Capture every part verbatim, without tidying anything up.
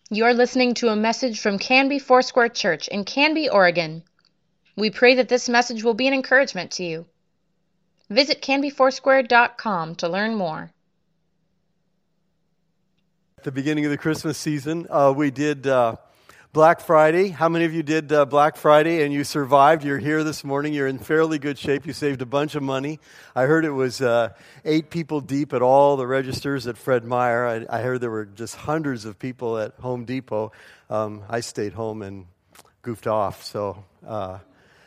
You're listening to a message from Canby Foursquare Church in Canby, Oregon. We pray that this message will be an encouragement to you. Visit canby foursquare dot com to learn more. At the beginning of the Christmas season, uh, we did uh, Black Friday. How many of you did uh, Black Friday and you survived? You're here this morning. You're in fairly good shape. You saved a bunch of money. I heard it was uh, eight people deep at all the registers at Fred Meyer. I, I heard there were just hundreds of people at Home Depot. Um, I stayed home and goofed off. So, uh,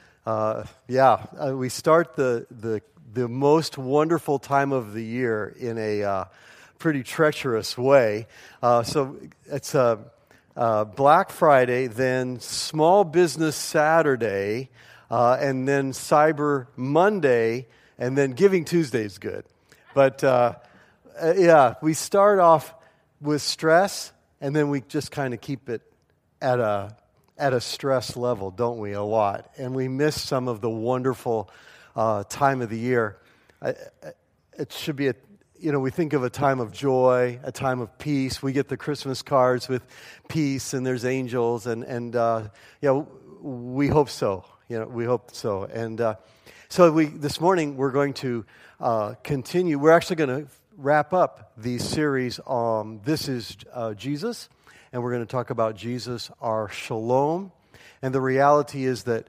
uh, yeah, uh, we start the, the the most wonderful time of the year in a uh, pretty treacherous way. Uh, so it's a... Uh, Uh, Black Friday, then Small Business Saturday, uh, and then Cyber Monday, and then Giving Tuesday is good. But uh, uh, yeah, we start off with stress, and then we just kind of keep it at a at a stress level, don't we? A lot, and we miss some of the wonderful uh, time of the year. I, it should be a You know, we think of a time of joy, a time of peace. We get the Christmas cards with peace, and there's angels, and and uh, yeah, we hope so. You know, we hope so. And uh, so we this morning we're going to uh, continue. We're actually going to wrap up the series. Um, this is uh, Jesus, and we're going to talk about Jesus, our shalom. And the reality is that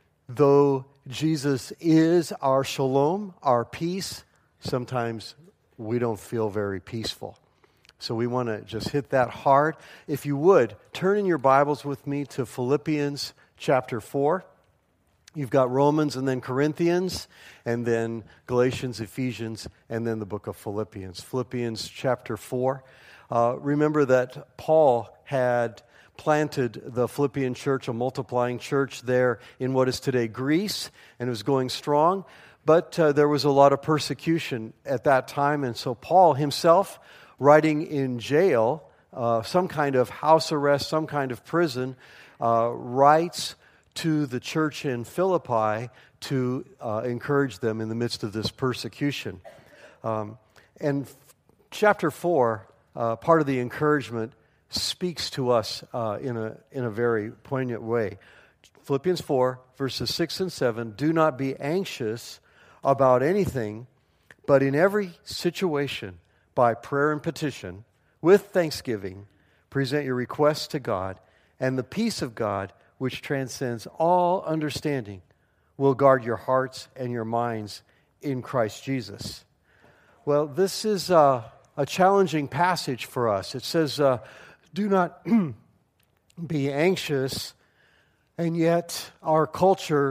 though Jesus is our shalom, our peace, sometimes we don't feel very peaceful. So we want to just hit that hard. If you would, turn in your Bibles with me to Philippians chapter four. You've got Romans and then Corinthians, and then Galatians, Ephesians, and then the book of Philippians. Philippians chapter four. Uh, remember that Paul had planted the Philippian church, a multiplying church there in what is today Greece, and it was going strong. But uh, there was a lot of persecution at that time, and so Paul himself, writing in jail, uh, some kind of house arrest, some kind of prison, uh, writes to the church in Philippi to uh, encourage them in the midst of this persecution. Um, and chapter four, uh, part of the encouragement, speaks to us uh, in a in a very poignant way. Philippians four, verses six and seven, "Do not be anxious about anything, but in every situation, by prayer and petition, with thanksgiving, present your requests to God, and the peace of God, which transcends all understanding, will guard your hearts and your minds in Christ Jesus." Well, this is uh, a challenging passage for us. It says, uh, do not be anxious, and yet our culture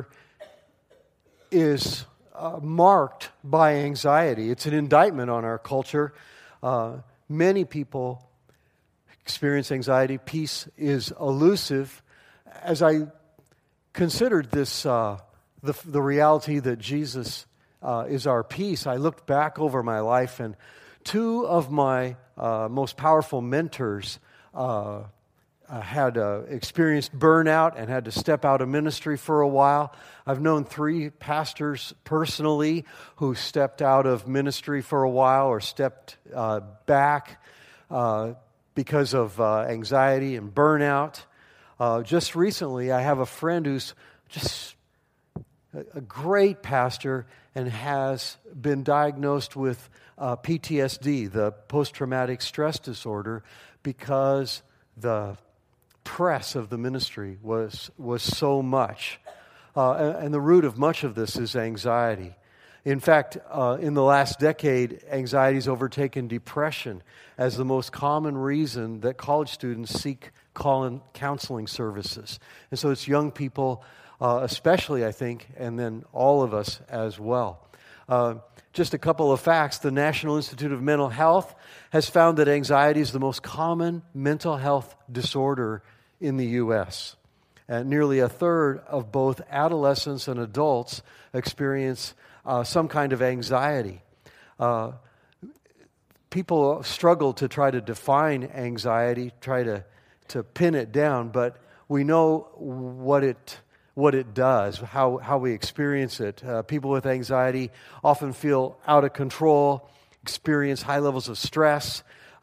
is Uh, marked by anxiety. It's an indictment on our culture. Uh, many people experience anxiety. Peace is elusive. As I considered this, uh, the, the reality that Jesus uh, is our peace, I looked back over my life, and two of my uh, most powerful mentors uh, Uh, had uh, experienced burnout and had to step out of ministry for a while. I've known three pastors personally who stepped out of ministry for a while or stepped uh, back uh, because of uh, anxiety and burnout. Uh, just recently, I have a friend who's just a, a great pastor and has been diagnosed with uh, P T S D, the post-traumatic stress disorder, because the press of the ministry was was so much. Uh, and, and the root of much of this is anxiety. In fact, uh, in the last decade, anxiety has overtaken depression as the most common reason that college students seek counseling services. And so it's young people, uh, especially, I think, and then all of us as well. Uh, just a couple of facts. The National Institute of Mental Health has found that anxiety is the most common mental health disorder in the U S And nearly a third of both adolescents and adults experience uh, some kind of anxiety. Uh, people struggle to try to define anxiety, try to, to pin it down, but we know what it what it does, how, how we experience it. Uh, people with anxiety often feel out of control, experience high levels of stress,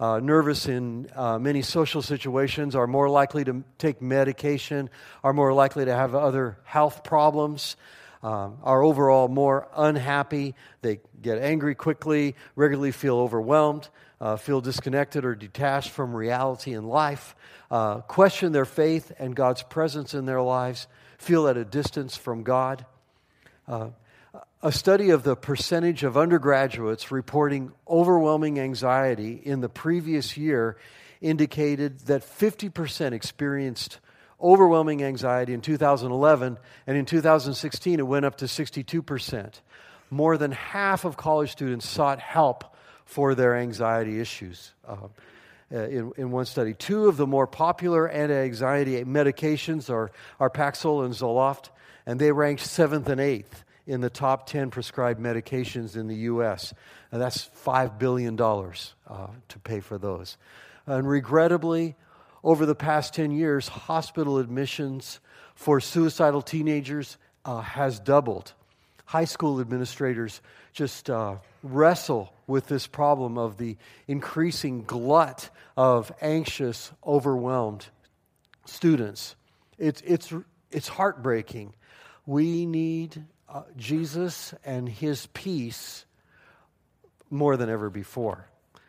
uh, nervous in uh, many social situations, are more likely to take medication, are more likely to have other health problems, um, are overall more unhappy. They get angry quickly, regularly feel overwhelmed, uh, feel disconnected or detached from reality in life, uh, question their faith and God's presence in their lives, feel at a distance from God. Uh, a study of the percentage of undergraduates reporting overwhelming anxiety in the previous year indicated that fifty percent experienced overwhelming anxiety in two thousand eleven, and in two thousand sixteen it went up to sixty-two percent. More than half of college students sought help for their anxiety issues. Uh, in, in one study, two of the more popular anti-anxiety medications are, are Paxil and Zoloft, and they ranked seventh and eighth in the top ten prescribed medications in the U S. And that's five billion dollars uh, to pay for those. And regrettably, over the past ten years, hospital admissions for suicidal teenagers uh, has doubled. High school administrators just uh, wrestle with this problem of the increasing glut of anxious, overwhelmed students. It's, it's, it's heartbreaking. We need uh, Jesus and His peace more than ever before.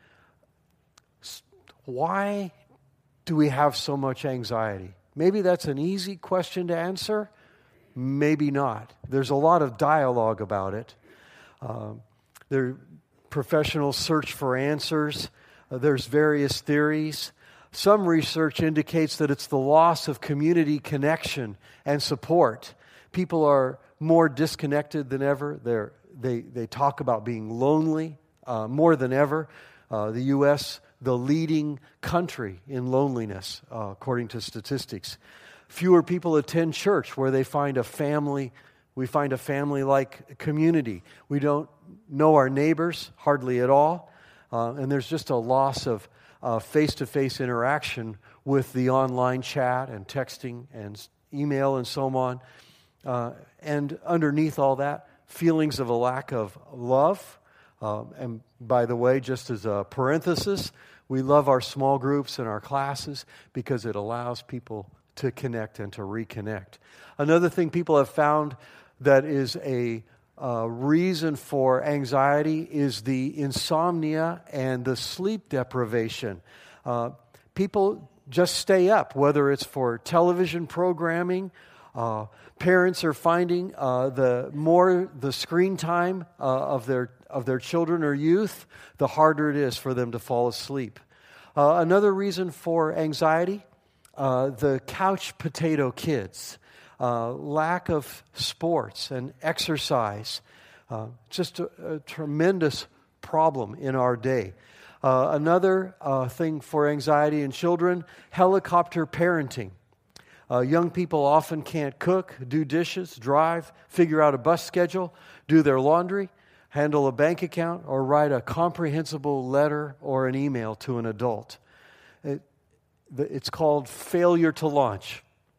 Why do we have so much anxiety? Maybe that's an easy question to answer. Maybe not. There's a lot of dialogue about it. Uh, there, professionals search for answers. Uh, there's various theories. Some research indicates that it's the loss of community connection and support. People are more disconnected than ever. They're, they they talk about being lonely uh, more than ever. Uh, the U S, the leading country in loneliness, uh, according to statistics. Fewer people attend church where they find a family. We find a family-like community. We don't know our neighbors hardly at all. Uh, and there's just a loss of uh, face-to-face interaction with the online chat and texting and email and so on. Uh, and underneath all that, feelings of a lack of love. Uh, and by the way, just as a parenthesis, we love our small groups and our classes because it allows people to connect and to reconnect. Another thing people have found that is a uh, reason for anxiety is the insomnia and the sleep deprivation. Uh, people just stay up, whether it's for television programming. Uh, parents are finding uh, the more the screen time uh, of their of their children or youth, the harder it is for them to fall asleep. Uh, another reason for anxiety. Uh, the couch potato kids, uh, lack of sports and exercise, uh, just a, a tremendous problem in our day. Uh, another uh, thing for anxiety in children, helicopter parenting. Uh, young people often can't cook, do dishes, drive, figure out a bus schedule, do their laundry, handle a bank account, or write a comprehensible letter or an email to an adult. It, It's called failure to launch.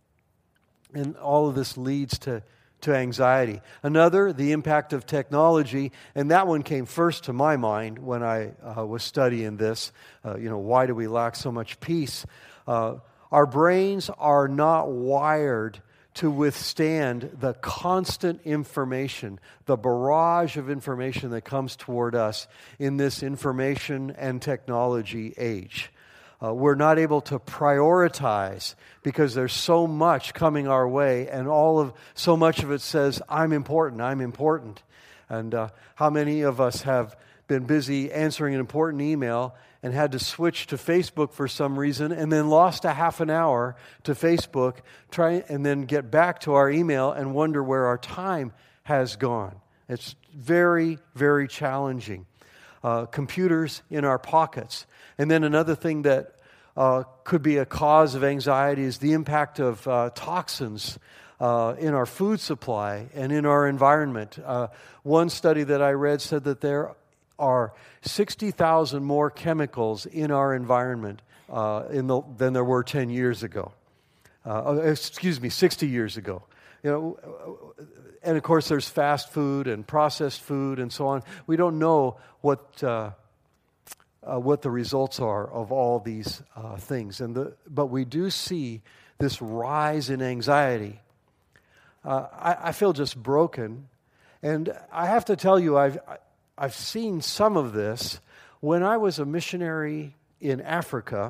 And all of this leads to, to anxiety. Another, the impact of technology, and that one came first to my mind when I uh, was studying this. Uh, you know, why do we lack so much peace? Uh, our brains are not wired to withstand the constant information, the barrage of information that comes toward us in this information and technology age. Uh, we're not able to prioritize because there's so much coming our way, and all of so much of it says, I'm important, I'm important. And uh, how many of us have been busy answering an important email and had to switch to Facebook for some reason and then lost a half an hour to Facebook, try and then get back to our email and wonder where our time has gone. It's very, very challenging. Uh, computers in our pockets. And then another thing that uh, could be a cause of anxiety is the impact of uh, toxins uh, in our food supply and in our environment. Uh, one study that I read said that there are sixty thousand more chemicals in our environment uh, in the, than there were ten years ago. Uh, excuse me, sixty years ago. You know, and of course there's fast food and processed food and so on. We don't know what uh, uh, what the results are of all these uh, things. And the, but we do see this rise in anxiety. Uh, I, I feel just broken. And I have to tell you, I've, I've seen some of this. When I was a missionary in Africa,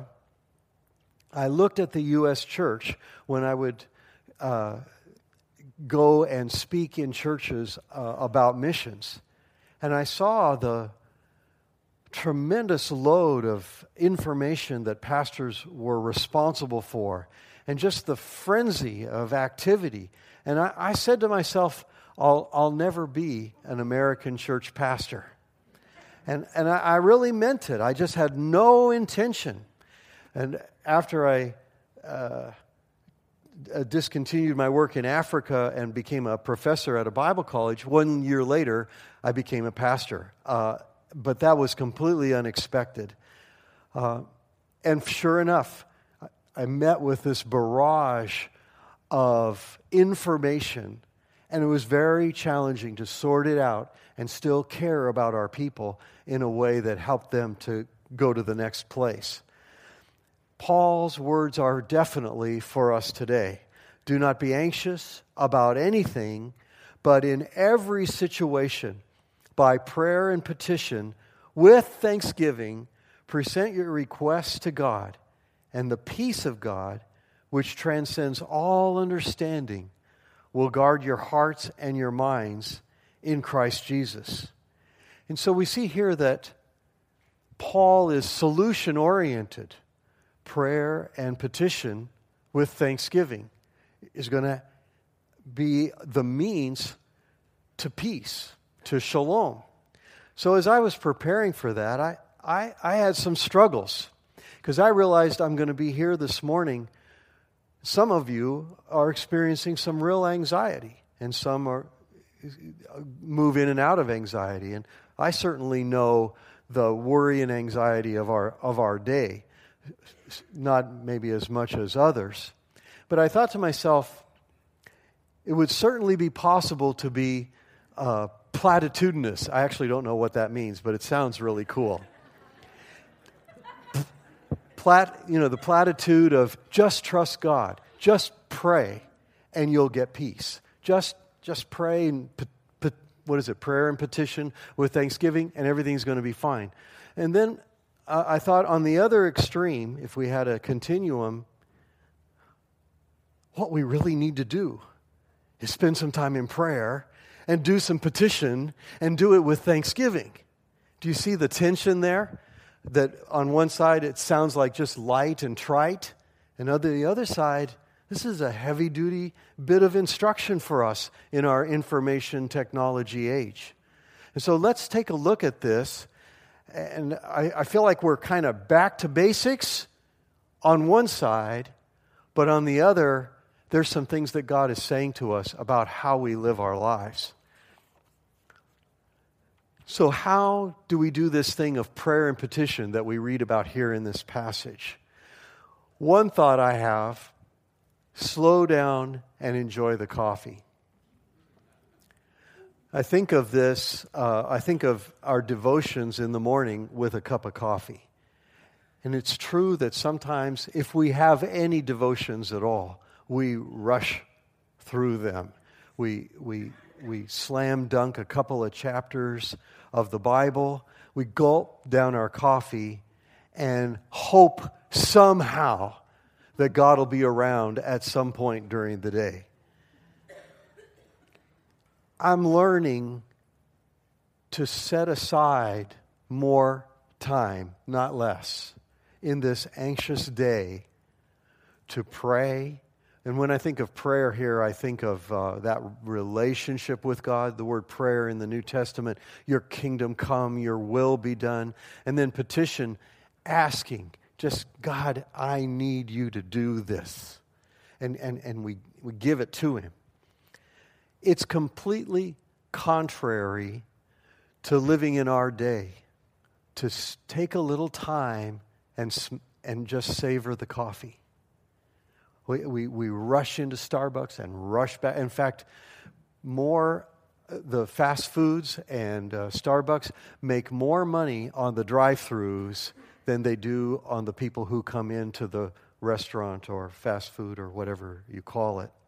I looked at the U S church when I would uh, go and speak in churches uh, about missions. And I saw the tremendous load of information that pastors were responsible for, and just the frenzy of activity. And I, I said to myself, I'll, I'll never be an American church pastor. And, and I, I really meant it. I just had no intention. And after I uh, discontinued my work in Africa and became a professor at a Bible college, one year later, I became a pastor. Uh, but that was completely unexpected. Uh, and sure enough, I met with this barrage of information, and it was very challenging to sort it out and still care about our people in a way that helped them to go to the next place. Paul's words are definitely for us today. Do not be anxious about anything, but in every situation, by prayer and petition, with thanksgiving, present your requests to God, and the peace of God, which transcends all understanding, will guard your hearts and your minds in Christ Jesus. And so we see here that Paul is solution-oriented. Prayer and petition with thanksgiving is going to be the means to peace, to shalom. So as I was preparing for that, I, I, I had some struggles because I realized I'm going to be here this morning. Some of you are experiencing some real anxiety, and some are move in and out of anxiety. And I certainly know the worry and anxiety of our of our day, not maybe as much as others. But I thought to myself, it would certainly be possible to be uh, platitudinous. I actually don't know what that means, but it sounds really cool. Plat, you know, the platitude of just trust God, just pray, and you'll get peace. Just, just pray and pe- pe- what is it? Prayer and petition with thanksgiving, and everything's going to be fine. And then uh, I thought, on the other extreme, if we had a continuum, what we really need to do is spend some time in prayer and do some petition and do it with thanksgiving. Do you see the tension there? That on one side it sounds like just light and trite, and on the other side, this is a heavy-duty bit of instruction for us in our information technology age. And so let's take a look at this. And I, I feel like we're kind of back to basics on one side, but on the other, there's some things that God is saying to us about how we live our lives. So how do we do this thing of prayer and petition that we read about here in this passage? One thought I have, slow down and enjoy the coffee. I think of this, uh, I think of our devotions in the morning with a cup of coffee. And it's true that sometimes if we have any devotions at all, we rush through them. We, we, we slam dunk a couple of chapters of the Bible. We gulp down our coffee and hope somehow that God will be around at some point during the day. I'm learning to set aside more time, not less, in this anxious day to pray. And when I think of prayer here, I think of uh, that relationship with God. The word prayer in the New Testament, your kingdom come, your will be done. And then petition, asking, just, God, I need you to do this. And, and, and we, we give it to Him. It's completely contrary to living in our day, to take a little time and, and just savor the coffee. We, we we rush into Starbucks and rush back. In fact, more the fast foods and uh, Starbucks make more money on the drive-thrus than they do on the people who come into the restaurant or fast food or whatever you call it.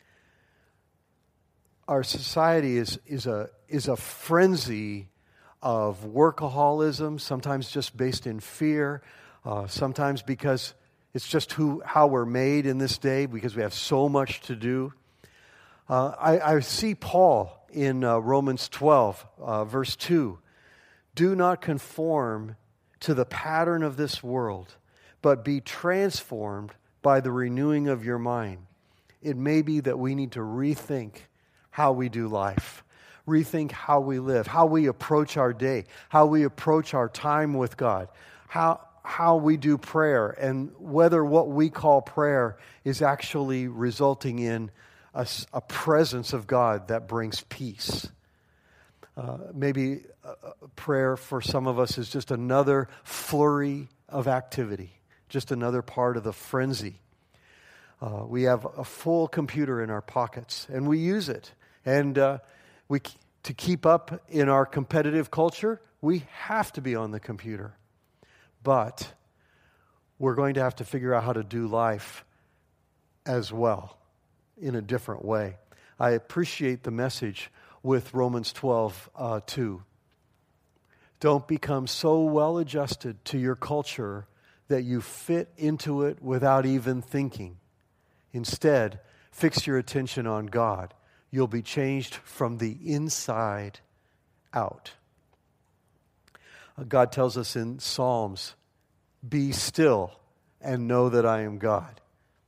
Our society is is a is a frenzy of workaholism, sometimes just based in fear, uh, sometimes because it's just who how we're made in this day, because we have so much to do. Uh, I, I see Paul in uh, Romans twelve, uh, verse two. Do not conform to the pattern of this world, but be transformed by the renewing of your mind. It may be that we need to rethink how we do life, rethink how we live, how we approach our day, how we approach our time with God, how how we do prayer, and whether what we call prayer is actually resulting in a, a presence of God that brings peace. Uh, maybe a prayer for some of us is just another flurry of activity, just another part of the frenzy. Uh, we have a full computer in our pockets, and we use it. And uh, we to keep up in our competitive culture, we have to be on the computer. But we're going to have to figure out how to do life as well in a different way. I appreciate the message with Romans twelve, uh, two. Don't become so well adjusted to your culture that you fit into it without even thinking. Instead, fix your attention on God. You'll be changed from the inside out. Uh, God tells us in Psalms, be still and know that I am God.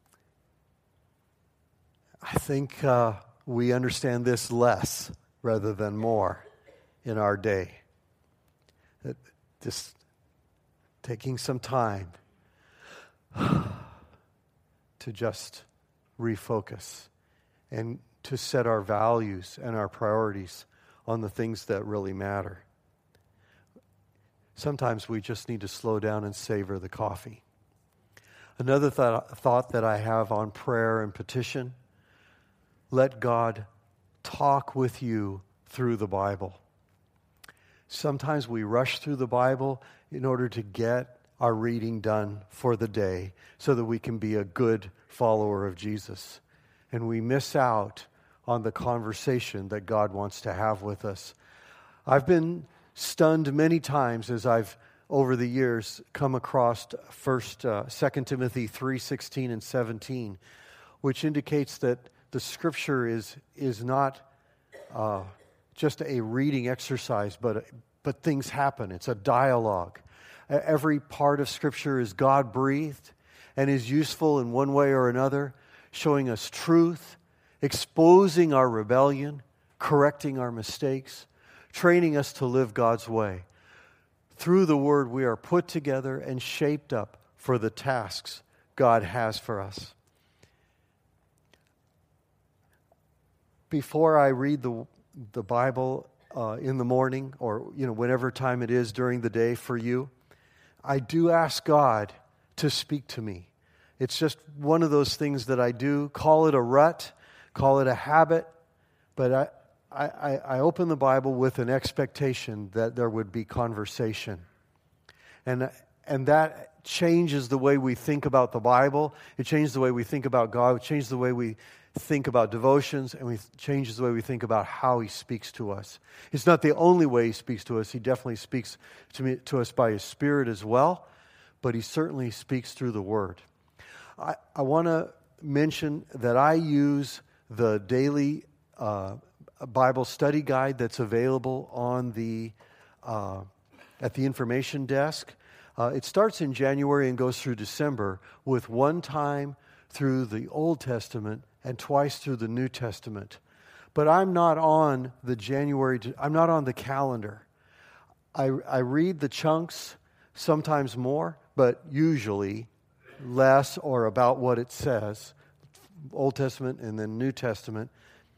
I think uh, we understand this less rather than more in our day. That just taking some time to just refocus and to set our values and our priorities on the things that really matter. Sometimes we just need to slow down and savor the coffee. Another th- thought that I have on prayer and petition, let God talk with you through the Bible. Sometimes we rush through the Bible in order to get our reading done for the day so that we can be a good follower of Jesus. And we miss out on the conversation that God wants to have with us. I've been stunned many times as I've, over the years, come across First, uh, Second Timothy three sixteen and seventeen, which indicates that the Scripture is is not uh, just a reading exercise, but but things happen. It's a dialogue. Every part of Scripture is God-breathed and is useful in one way or another, showing us truth, exposing our rebellion, correcting our mistakes, training us to live God's way. Through the Word, we are put together and shaped up for the tasks God has for us. Before I read the the Bible uh, in the morning, or you know, whenever time it is during the day for you, I do ask God to speak to me. It's just one of those things that I do. Call it a rut, call it a habit, but I. I, I open the Bible with an expectation that there would be conversation. And, and that changes the way we think about the Bible. It changes the way we think about God. It changes the way we think about devotions. And it changes the way we think about how He speaks to us. It's not the only way He speaks to us. He definitely speaks to, me, to us by His Spirit as well. But He certainly speaks through the Word. I, I want to mention that I use the daily uh, a Bible study guide that's available on the uh, at the information desk. Uh, it starts in January and goes through December, with one time through the Old Testament and twice through the New Testament. But I'm not on the January. I'm not on the calendar. I I read the chunks, sometimes more, but usually less or about what it says. Old Testament and then New Testament.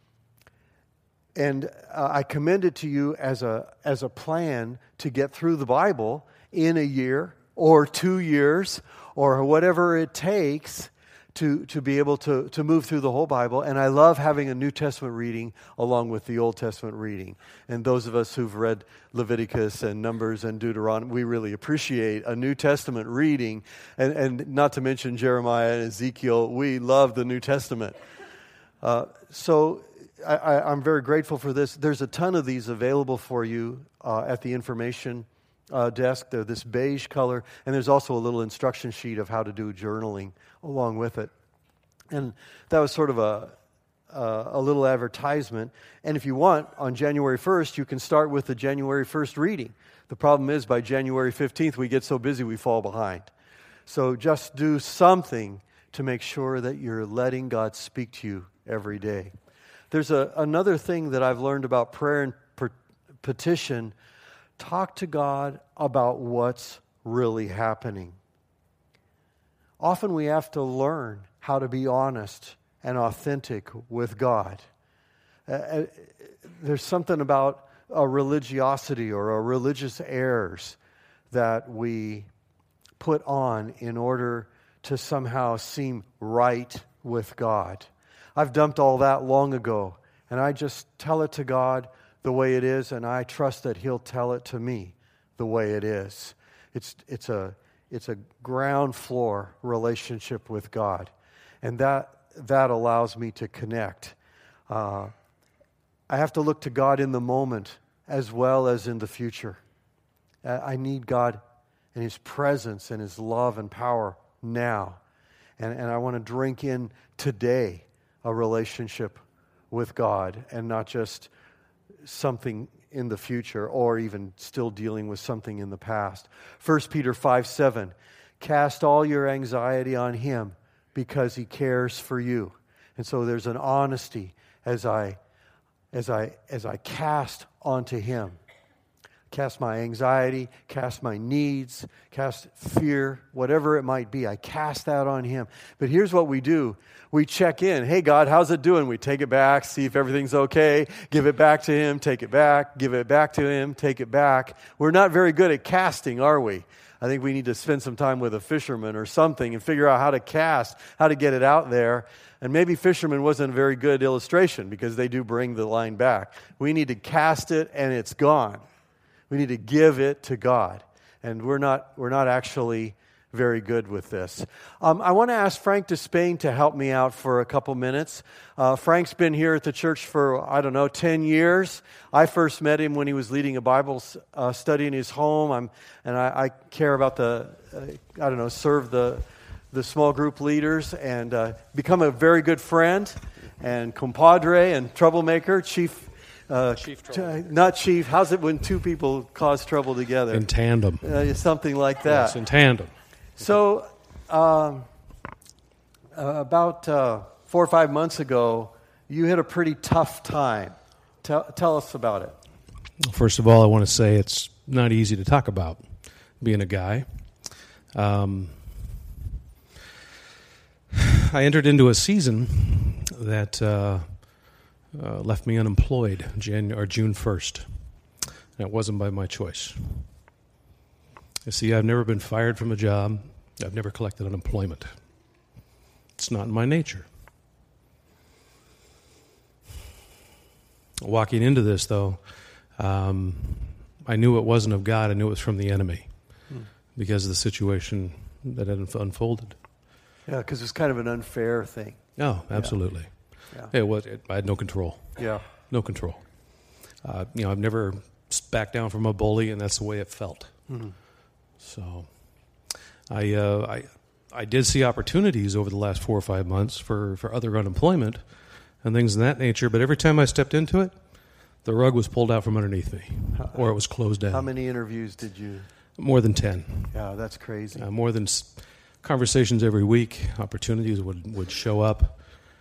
And uh, I commend it to you as a as a plan to get through the Bible in a year or two years or whatever it takes to, to be able to, to move through the whole Bible. And I love having a New Testament reading along with the Old Testament reading. And those of us who've read Leviticus and Numbers and Deuteronomy, we really appreciate a New Testament reading. And, and not to mention Jeremiah and Ezekiel, we love the New Testament. Uh, so I, I, I'm very grateful for this. There's a ton of these available for you uh, at the information uh, desk. They're this beige color, and there's also a little instruction sheet of how to do journaling along with it. And that was sort of a, uh, a little advertisement. And if you want, on January first, you can start with the January first reading. The problem is, by January fifteenth, we get so busy we fall behind. So just do something to make sure that you're letting God speak to you every day. There's a, another thing that I've learned about prayer and per, petition. Talk to God about what's really happening. Often we have to learn how to be honest and authentic with God. Uh, there's something about a religiosity or a religious airs that we put on in order to somehow seem right with God. I've dumped all that long ago, and I just tell it to God the way it is, and I trust that He'll tell it to me the way it is. It's it's a it's a ground floor relationship with God, and that that allows me to connect. Uh, I have to look to God in the moment as well as in the future. I need God and His presence and His love and power now, and and I want to drink in today a relationship with God and not just something in the future or even still dealing with something in the past. First Peter five seven, cast all your anxiety on Him because He cares for you. And so there's an honesty as I as I as I cast onto Him. Cast my anxiety, cast my needs, cast fear, whatever it might be. I cast that on Him. But here's what we do. We check in. Hey, God, how's it doing? We take it back, see if everything's okay, give it back to Him, take it back, give it back to Him, take it back. We're not very good at casting, are we? I think we need to spend some time with a fisherman or something and figure out how to cast, how to get it out there. And maybe fisherman wasn't a very good illustration because they do bring the line back. We need to cast it and it's gone. We need to give it to God. And we're not we're not actually very good with this. Um, I want to ask Frank Despain to help me out for a couple minutes. Uh, Frank's been here at the church for, I don't know, ten years. I first met him when he was leading a Bible uh, study in his home. I'm, and I, I care about the, uh, I don't know, serve the, the small group leaders and uh, become a very good friend and compadre and troublemaker, chief Uh, chief trouble. Not chief. How's it when two people cause trouble together? In tandem. Uh, something like that. Yes, in tandem. So, um, uh, about uh, four or five months ago, you had a pretty tough time. Tell, tell us about it. First of all, I want to say it's not easy to talk about being a guy. Um, I entered into a season that uh, Uh, left me unemployed Jan- or June first. And it wasn't by my choice. You see, I've never been fired from a job. I've never collected unemployment. It's not in my nature. Walking into this, though, um, I knew it wasn't of God. I knew it was from the enemy hmm. because of the situation that had unfolded. Yeah, because it's kind of an unfair thing. Oh, absolutely. Yeah. Yeah. It was. It, I had no control. Yeah, no control. Uh, you know, I've never backed down from a bully, and that's the way it felt. Mm-hmm. So, I, uh, I, I did see opportunities over the last four or five months for, for other unemployment and things of that nature. But every time I stepped into it, the rug was pulled out from underneath me, how, or it was closed down. How many interviews did you? More than ten. Yeah, that's crazy. Uh, more than s- conversations every week. Opportunities would, would show up.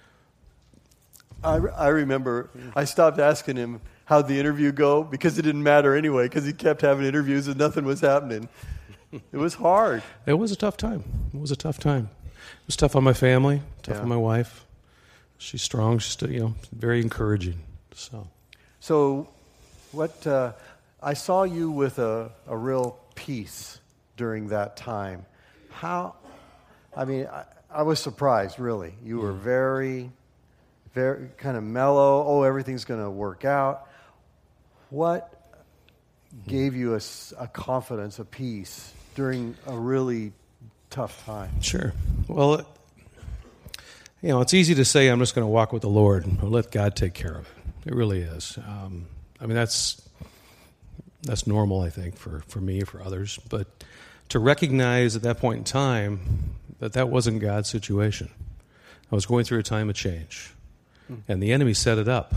I, I remember I stopped asking him how'd the interview go because it didn't matter anyway because he kept having interviews and nothing was happening. It was hard. It was a tough time. It was a tough time. It was tough on my family, tough yeah. on my wife. She's strong. She's still, you know, very encouraging. So, so what uh, I saw you with a, a real peace during that time. How? I mean. I, I was surprised, really. You were very, very kind of mellow. Oh, everything's going to work out. What gave you a, a confidence, a peace during a really tough time? Sure. Well, it, you know, it's easy to say I'm just going to walk with the Lord and let God take care of it. It really is. Um, I mean, that's that's normal, I think, for, for me, for others. But to recognize at that point in time that that wasn't God's situation. I was going through a time of change. Hmm. And the enemy set it up.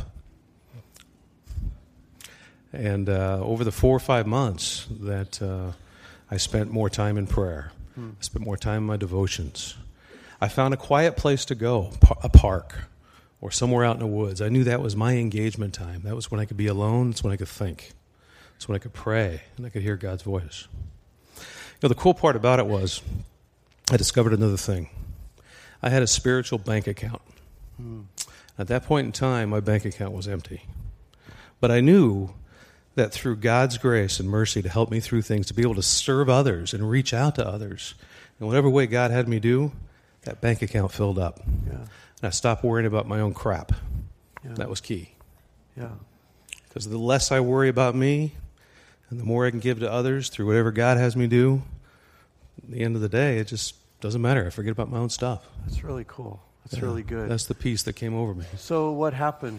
And uh, over the four or five months that uh, I spent more time in prayer, hmm. I spent more time in my devotions. I found a quiet place to go, a park, or somewhere out in the woods. I knew that was my engagement time. That was when I could be alone. That's when I could think. That's when I could pray, and I could hear God's voice. You know, the cool part about it was I discovered another thing. I had a spiritual bank account. Hmm. At that point in time, my bank account was empty. But I knew that through God's grace and mercy to help me through things, to be able to serve others and reach out to others, in whatever way God had me do, that bank account filled up. Yeah. And I stopped worrying about my own crap. Yeah. That was key. Yeah. Because the less I worry about me and the more I can give to others through whatever God has me do, at the end of the day, it just doesn't matter. I forget about my own stuff. That's really cool. That's yeah. really good. That's the peace that came over me. So what happened?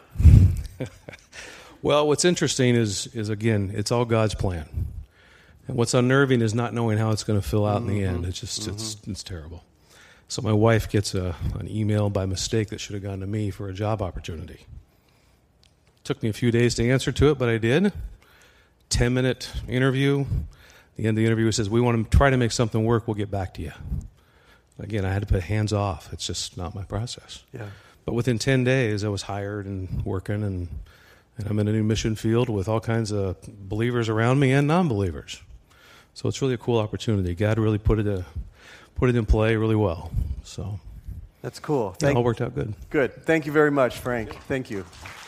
Well, what's interesting is, is again, it's all God's plan. And what's unnerving is not knowing how it's going to fill out mm-hmm. in the end. It's just, mm-hmm. it's it's terrible. So my wife gets a, an email by mistake that should have gone to me for a job opportunity. Took me a few days to answer to it, but I did. Ten-minute interview. At the end of the interview, it says, we want to try to make something work. We'll get back to you. Again, I had to put hands off. It's just not my process. Yeah. But within ten days, I was hired and working, and, and I'm in a new mission field with all kinds of believers around me and non-believers. So it's really a cool opportunity. God really put it a, put it in play really well. So that's cool. Thank, it all worked out good. Good. Thank you very much, Frank. Thank you.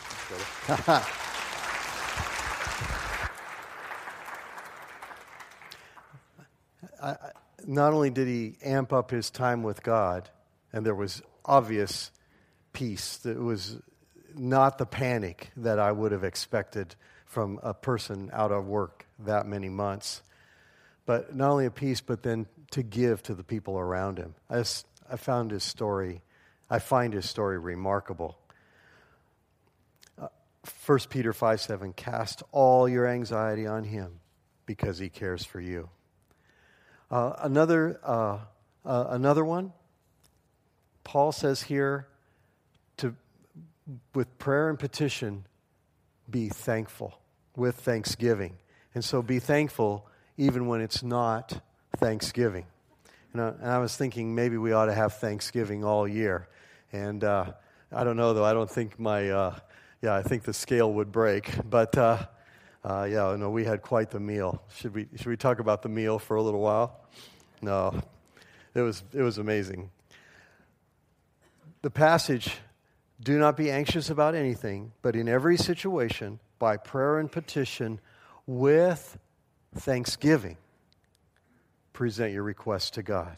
I, not only did he amp up his time with God, and there was obvious peace, that was not the panic that I would have expected from a person out of work that many months, but not only a peace, but then to give to the people around him. I, just, I found his story, I find his story remarkable. Uh, First Peter five seven, cast all your anxiety on him because he cares for you. Uh, another uh, uh, another one, Paul says here, to with prayer and petition, be thankful with thanksgiving. And so be thankful even when it's not Thanksgiving. And I, and I was thinking maybe we ought to have Thanksgiving all year. And uh, I don't know, though. I don't think my, uh, yeah, I think the scale would break. But, uh, uh, yeah, no, we had quite the meal. Should we should we talk about the meal for a little while? No, it was it was amazing. The passage, do not be anxious about anything, but in every situation, by prayer and petition, with thanksgiving, present your requests to God.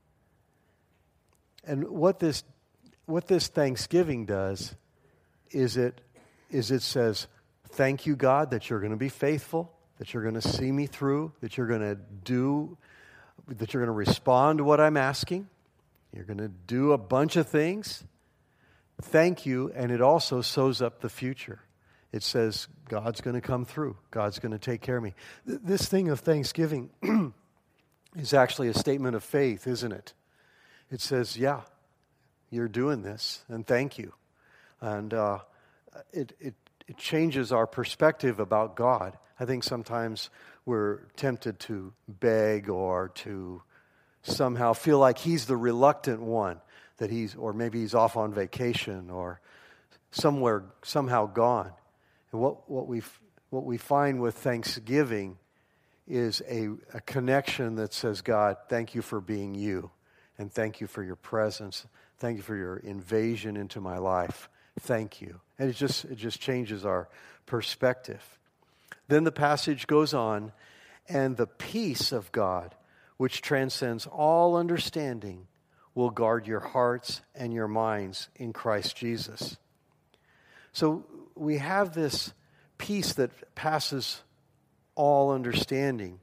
And what this what this thanksgiving does is it is it says, thank you, God, that you're going to be faithful, that you're going to see me through, that you're going to do, that you're going to respond to what I'm asking. You're going to do a bunch of things. Thank you, and it also sews up the future. It says, God's going to come through. God's going to take care of me. This thing of thanksgiving is actually a statement of faith, isn't it? It says, yeah, you're doing this, and thank you. And uh, it, it, it changes our perspective about God. I think sometimes we're tempted to beg or to somehow feel like he's the reluctant one, that he's, or maybe he's off on vacation or somewhere, somehow gone. And what, what we what we find with thanksgiving is a, a connection that says, God, thank you for being you, and thank you for your presence. Thank you for your invasion into my life. Thank you. And it just it just changes our perspective. Then the passage goes on, and the peace of God, which transcends all understanding, will guard your hearts and your minds in Christ Jesus. So we have this peace that passes all understanding.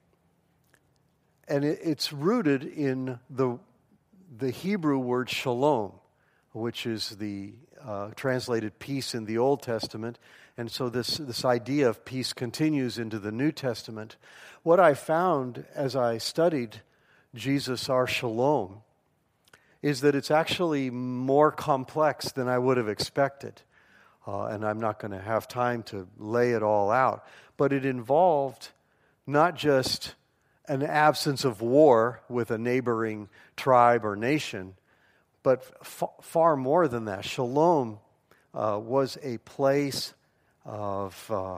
And it, it's rooted in the, the Hebrew word shalom, which is the uh, translated peace in the Old Testament. And so this, this idea of peace continues into the New Testament. What I found as I studied Jesus, our shalom, is that it's actually more complex than I would have expected. Uh, and I'm not going to have time to lay it all out. But it involved not just an absence of war with a neighboring tribe or nation, but f- far more than that. Shalom uh, was a place of uh,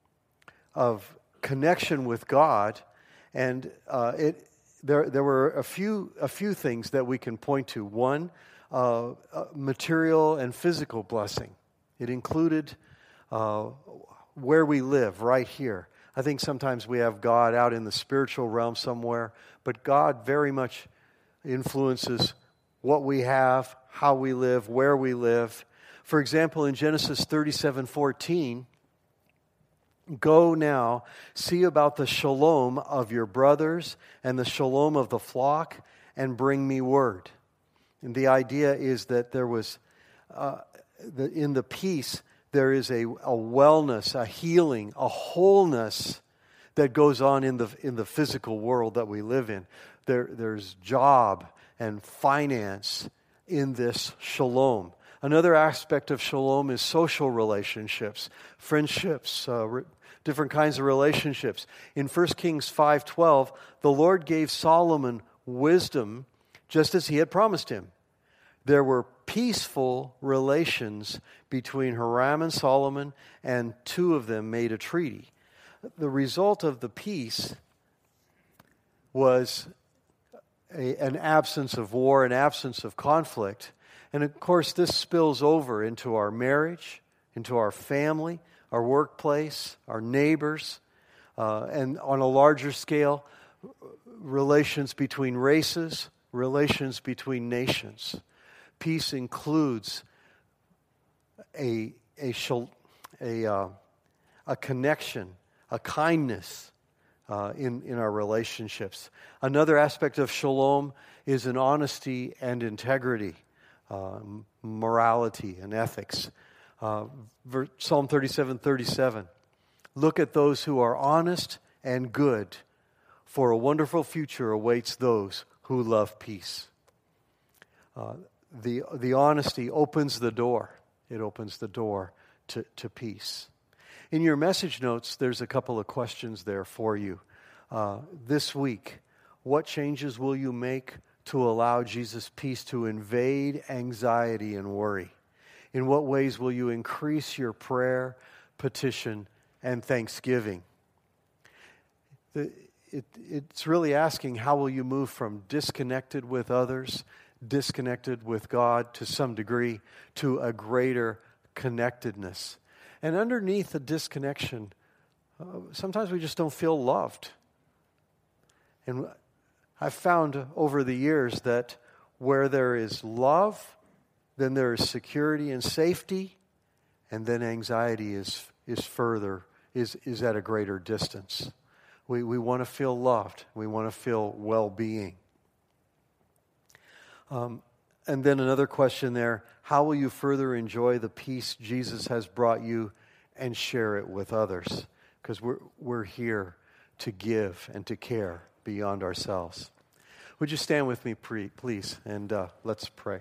of connection with God, and uh, it there there were a few a few things that we can point to. One, uh, uh, material and physical blessing. It included uh, where we live, right here. I think sometimes we have God out in the spiritual realm somewhere, but God very much influences what we have, how we live, where we live. For example, in Genesis thirty-seven fourteen, go now, see about the shalom of your brothers and the shalom of the flock, and bring me word. And the idea is that there was, uh, the, in the peace, there is a, a wellness, a healing, a wholeness that goes on in the in the physical world that we live in. There, there's job and finance in this shalom. Another aspect of shalom is social relationships, friendships, uh, re- different kinds of relationships. In First Kings five twelve, the Lord gave Solomon wisdom just as he had promised him. There were peaceful relations between Hiram and Solomon, and two of them made a treaty. The result of the peace was a, an absence of war, an absence of conflict. And of course, this spills over into our marriage, into our family, our workplace, our neighbors, uh, and on a larger scale, relations between races, relations between nations. Peace includes a a a, uh, a connection, a kindness uh, in in our relationships. Another aspect of shalom is an honesty and integrity, uh, morality and ethics. Uh, Psalm thirty-seven thirty-seven. Look at those who are honest and good, for a wonderful future awaits those who love peace. Uh, the the honesty opens the door. It opens the door to, to peace. In your message notes, there's a couple of questions there for you. Uh, this week, what changes will you make to allow Jesus' peace to invade anxiety and worry? In what ways will you increase your prayer, petition, and thanksgiving? The, it, it's really asking, how will you move from disconnected with others, disconnected with God to some degree, to a greater connectedness? And underneath the disconnection, uh, sometimes we just don't feel loved. And I've found over the years that where there is love, then there is security and safety, and then anxiety is is further, is, is at a greater distance. We we want to feel loved. We want to feel well-being. Um, and then another question there, how will you further enjoy the peace Jesus has brought you and share it with others? Because we're we're here to give and to care beyond ourselves. Would you stand with me, please, and uh, let's pray.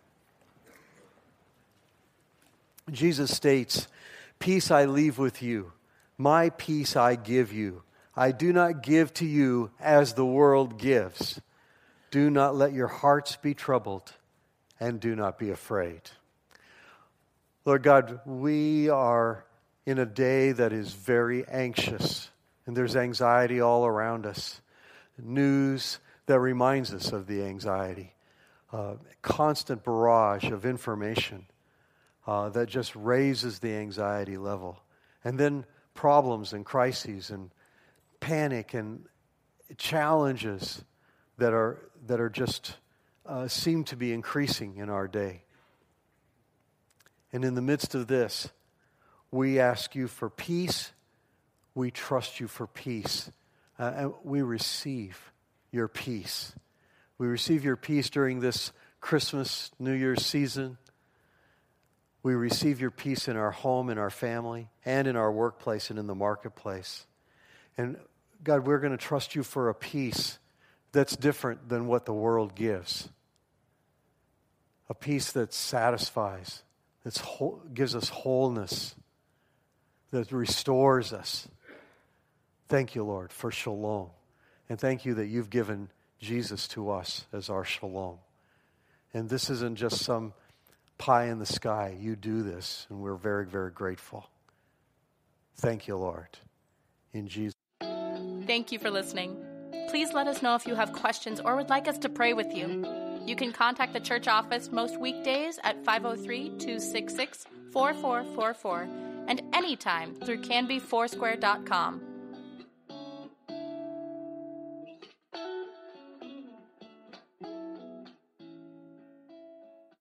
Jesus states, "Peace I leave with you, my peace I give you. I do not give to you as the world gives. Do not let your hearts be troubled, and do not be afraid." Lord God, we are in a day that is very anxious, and there's anxiety all around us. News that reminds us of the anxiety. Uh, constant barrage of information uh, that just raises the anxiety level. And then problems and crises and panic and challenges that are that are just uh, seem to be increasing in our day. And in the midst of this, we ask you for peace. We trust you for peace. Uh, and we receive your peace. We receive your peace during this Christmas, New Year's season. We receive your peace in our home, in our family, and in our workplace and in the marketplace. And God, we're going to trust you for a peace that's different than what the world gives. A peace that satisfies, that whole, gives us wholeness, that restores us. Thank you, Lord, for shalom. And thank you that you've given Jesus to us as our shalom. And this isn't just some pie in the sky. You do this, and we're very, very grateful. Thank you, Lord. In Jesus' name. Thank you for listening. Please let us know if you have questions or would like us to pray with you. You can contact the church office most weekdays at five oh three, two six six, four four four four and anytime through canby foursquare dot com.